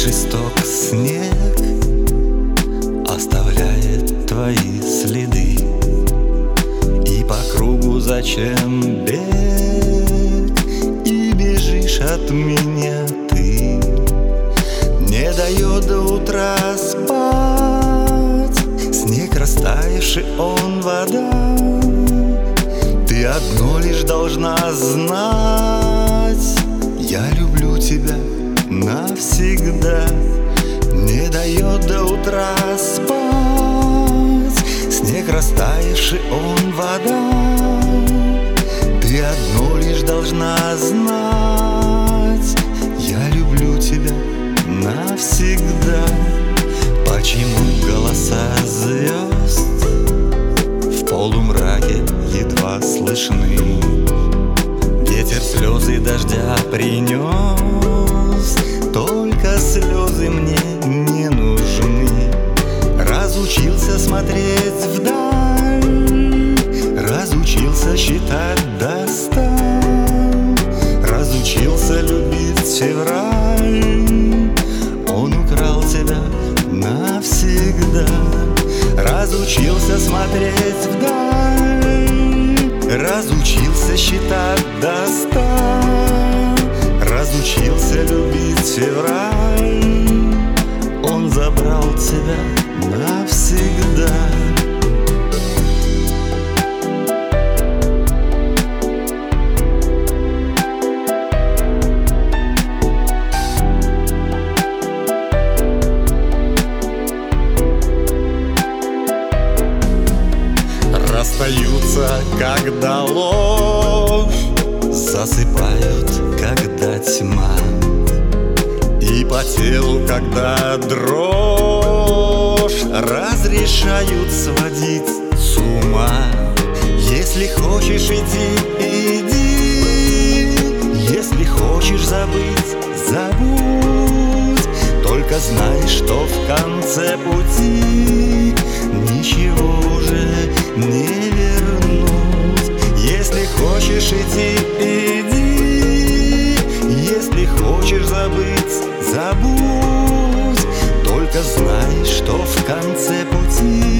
жесток снег оставляет твои следы, и по кругу зачем бег, и бежишь от меня ты. Не дает до утра спать снег растаявший, он вода. Ты одно лишь должна знать: я люблю тебя навсегда. Не дает до утра спать снег растаявший, он вода. Ты одно лишь должна знать: я люблю тебя навсегда. Почему голоса звезд в полумраке едва слышны? Ветер слезы дождя принес, только слезы мне не нужны. Разучился смотреть вдаль, разучился считать до 100, разучился любить февраль. Он украл тебя навсегда. Разучился смотреть вдаль, разучился считать до 100, разучился любить февраль. Он забрал тебя навсегда. Расстаются, когда ложь, засыпают, когда тьма, и по телу, когда дрожь, разрешают сводить с ума. Если хочешь идти, иди, если хочешь забыть, забудь. Только знай, что в конце пути ничего уже не вернуть. Если хочешь идти, иди, если хочешь забыть, забудь. Только знай, что в конце пути